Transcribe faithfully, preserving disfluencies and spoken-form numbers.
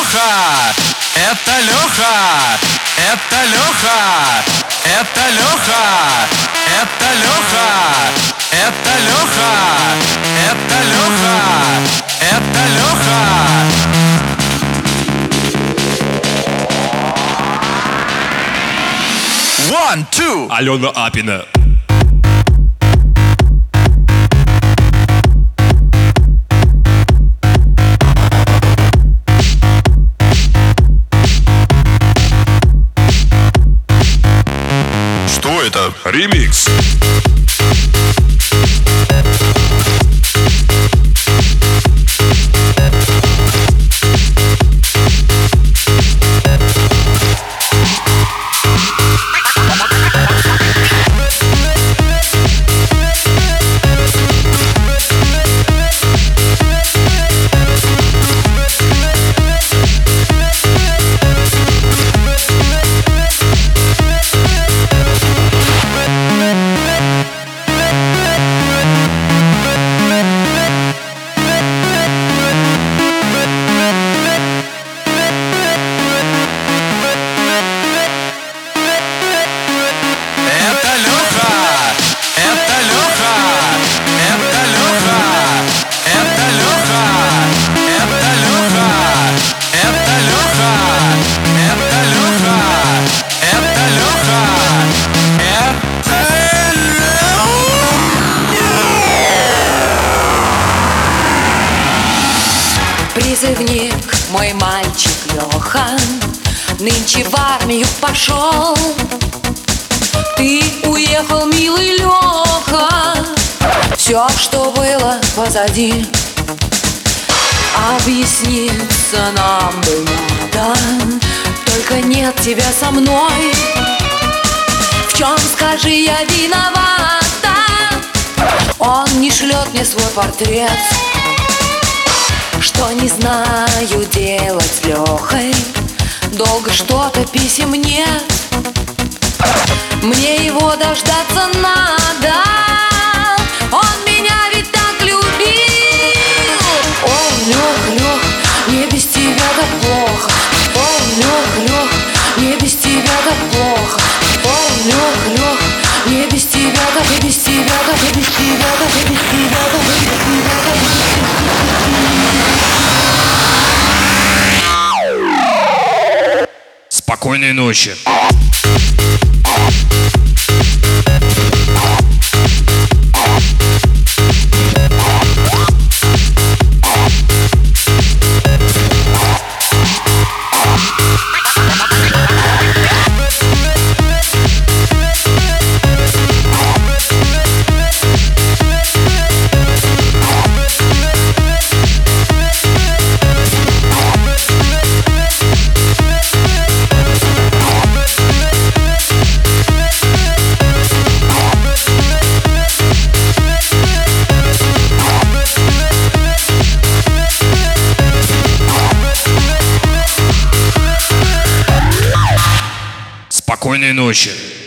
Леха, это Леха, это Леха, это Леха, это Леха, это Леха, это Леха, это Леха. One, two. Алена Апина. Что это? Ремикс. Призывник, мой мальчик Леха, нынче в армию пошел. Ты уехал, милый Леха, все, что было позади. Объясниться нам бы надо, только нет тебя со мной. В чем, скажи, я виновата? Он не шлет мне свой портрет. Что не знаю делать с Лехой, долго что-то писем нет. Мне его дождаться надо, он меня ведь так любил. Ой, Лех, Лех, мне без тебя так плохо. Ой, Лех, Лех, мне без тебя так плохо. Ой, Лех, Лех, мне без тебя так, и без тебя так, и без тебя так, и без тебя так, и без тебя так. Спокойной ночи. Спокойной ночи.